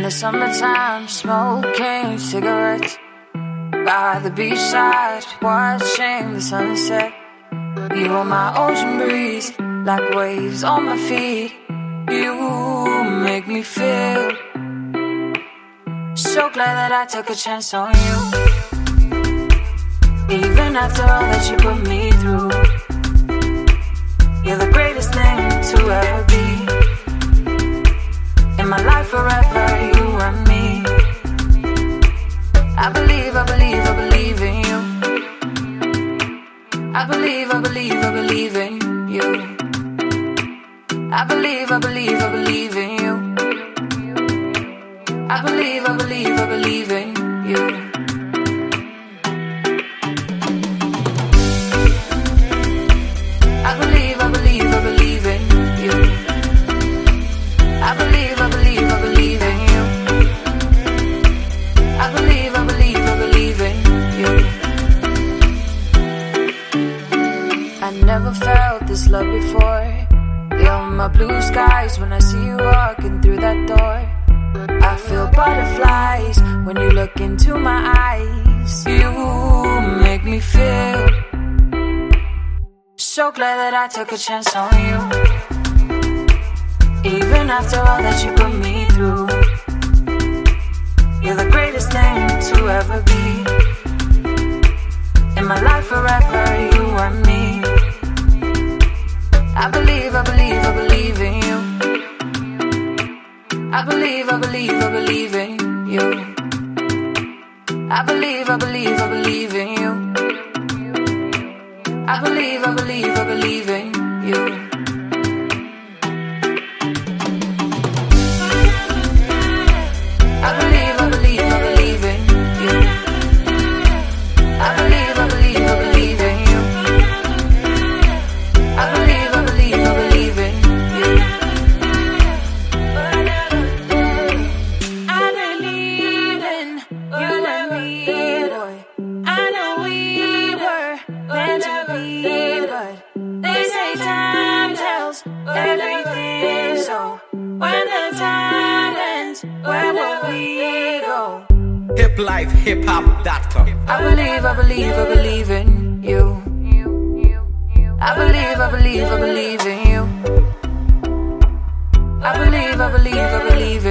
the summertime, smoking cigarettes by the beachside, watching the sunset. You are my ocean breeze, like waves on my feet. You make me feel so glad that I took a chance on you. Even after all that you put me through, you're the greatest thing to ever be. In my life forever, you and me. I believe, I believe, I believe in you. I believe, I believe, I believe in you. I believe, I believe, I believe in you. I believe, I believe, I believe in you. I believe, I believe, I believe in you. I believe, I believe, I believe in you. I believe, I believe, I believe in you. I never felt this love before. You're my blue skies when I see you walking through that door. I feel butterflies when you look into my eyes. You make me feel so glad that I took a chance on you. Even after all that you put me through, you're the greatest thing to ever be. In my life forever, you and me. I believe, I believe, I believe in you. I believe, I believe, I believe in you. I believe, I believe, I believe in you. I believe, I believe, I believe in you. I believe, I believe, I believe in you. I believe, I believe, I believe in you. I believe, I believe, I believe in you. I believe in you and me, boy. I know we were meant to be, but they say time tells everything. So when the time ends, where will we go? hiplifehiphop.com. I believe, I believe, I believe in you. I believe, I believe, I believe in you. I believe, I believe, I believe